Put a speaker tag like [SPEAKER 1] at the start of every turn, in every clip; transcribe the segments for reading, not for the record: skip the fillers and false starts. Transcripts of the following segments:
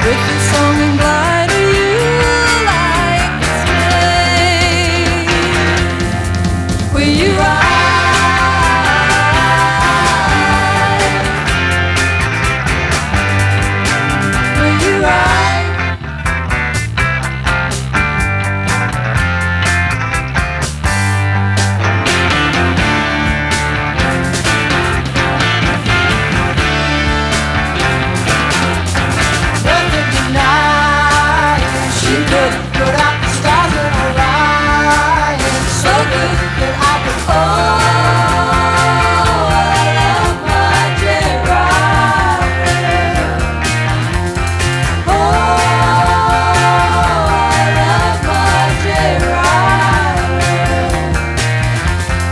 [SPEAKER 1] with the song and glider you like display. Will you ride? Will you ride? Nothing tonight. She could put out the stars in Orion. So good that I could I love my J-Rider. I love my J-Rider.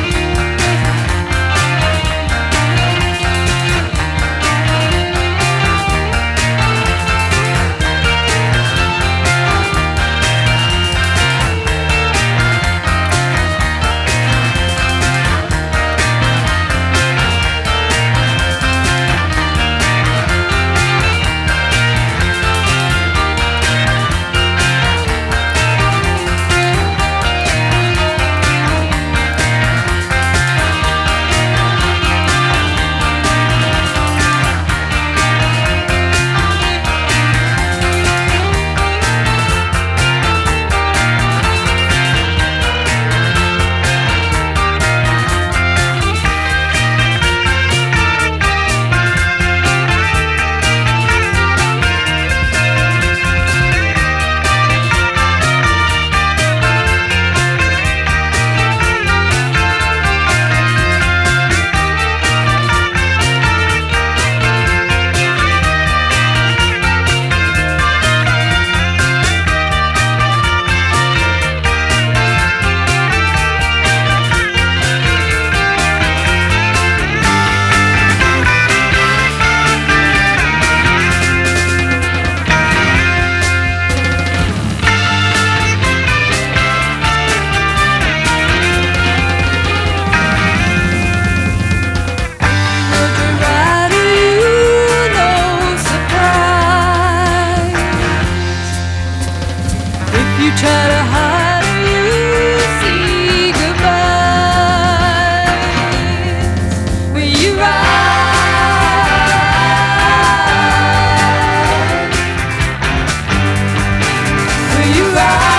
[SPEAKER 1] You try to hide or you see goodbyes. Will you ride? Will you ride?